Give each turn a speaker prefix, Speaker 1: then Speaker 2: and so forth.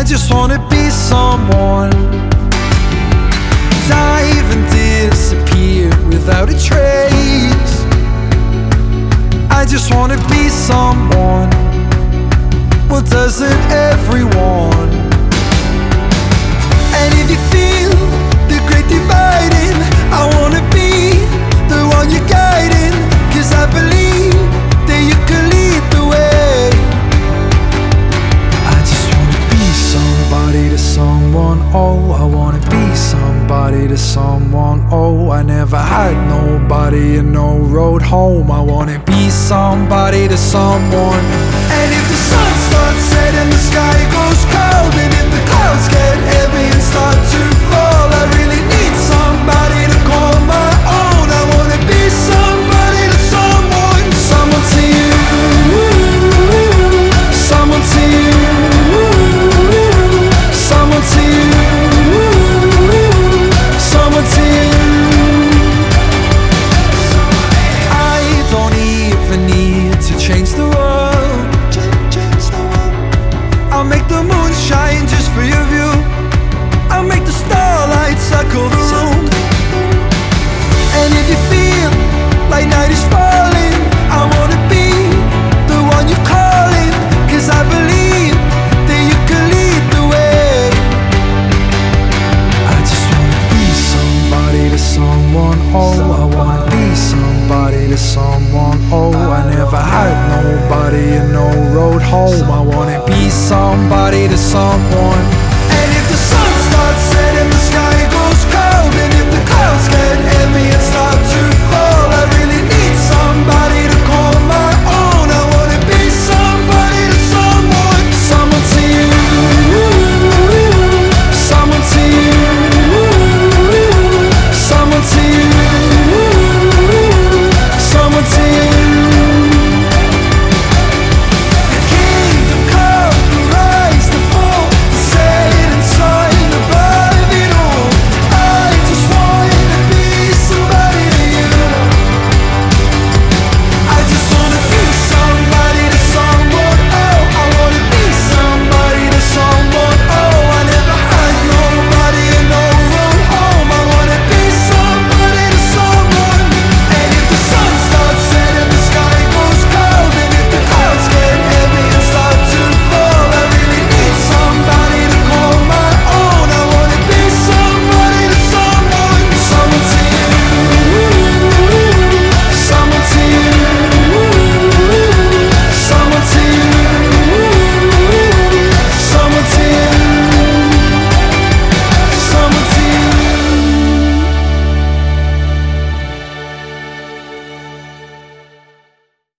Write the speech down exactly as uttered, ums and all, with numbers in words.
Speaker 1: just wanna be someone. Dive and disappear without a trace. I just wanna be someone. Well, doesn't everyone? And if you feel the great dividing, I wanna be the one you're guiding. Cause I believe that you can lead the way. I just wanna be somebody to someone. Oh, I wanna be somebody to someone. Oh, I never had nobody and no road home. I wanna be somebody to someone. And if the sun starts setting, the sky goes cold, and if the clouds get heavy and start to fall, I really need somebody to call my own. I wanna be somebody to someone. Someone to you, someone to you, someone to you, someone to you. I don't even need to change the world. I'll make the moon shine just for your view. I'll make the starlight circle the room. And if you feel like night is falling, I wanna be the one you're calling. Cause I believe that you can lead the way. I just wanna be somebody to someone. Oh, I wanna be somebody to someone. Oh, I never had nobody and no road home. I wanna be somebody to someone.